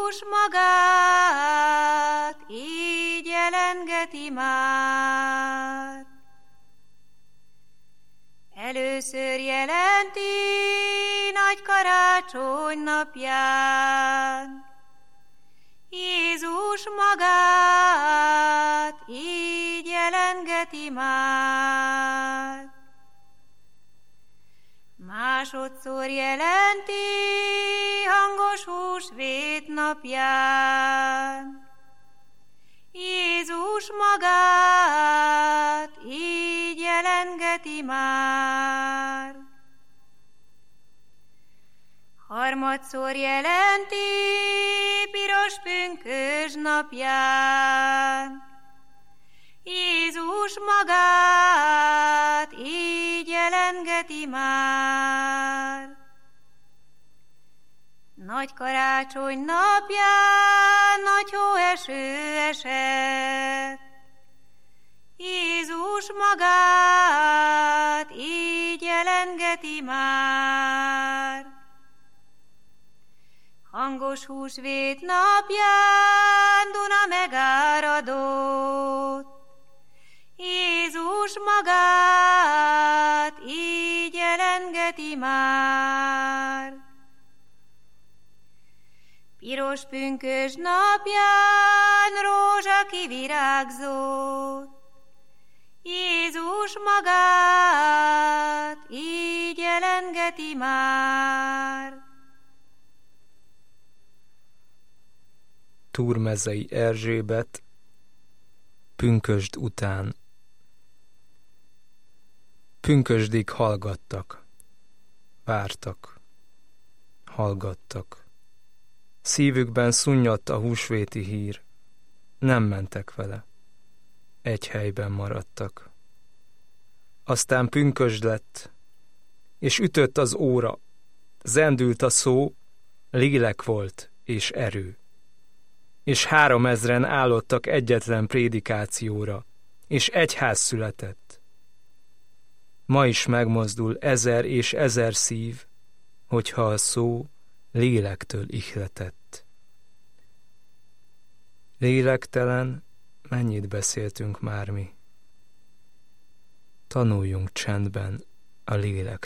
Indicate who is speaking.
Speaker 1: Jézus magát így jelengeti már. Először jelenti nagy karácsony napján. Jézus magát így jelengeti már. Másodszor jelenti hangos húsvét napján. Jézus magát így jelengeti már. Harmadszor jelenti piros pünkösd napján. Jézus magát így jelengeti már. Nagy karácsony napján nagy hóeső esett. Jézus magát így jelengeti már. Hangos húsvét napján Duna megáradott. Jézus magát így jelengeti már. Piros pünkösd napján rózsa kivirágzott. Jézus magát így jelengeti már.
Speaker 2: Túrmezei Erzsébet, pünkösd után. Pünkösdig hallgattak, vártak, hallgattak. Szívükben szunnyadt a húsvéti hír, nem mentek vele, egy helyben maradtak. Aztán pünkösd lett, és ütött az óra, zendült a szó, lélek volt és erő. És 3000 állottak egyetlen prédikációra, és egyház született. Ma is megmozdul 1000 és 1000 szív, hogyha a szó lélektől ihletett. Lélektelen, mennyit beszéltünk már mi? Tanuljunk csendben a lélek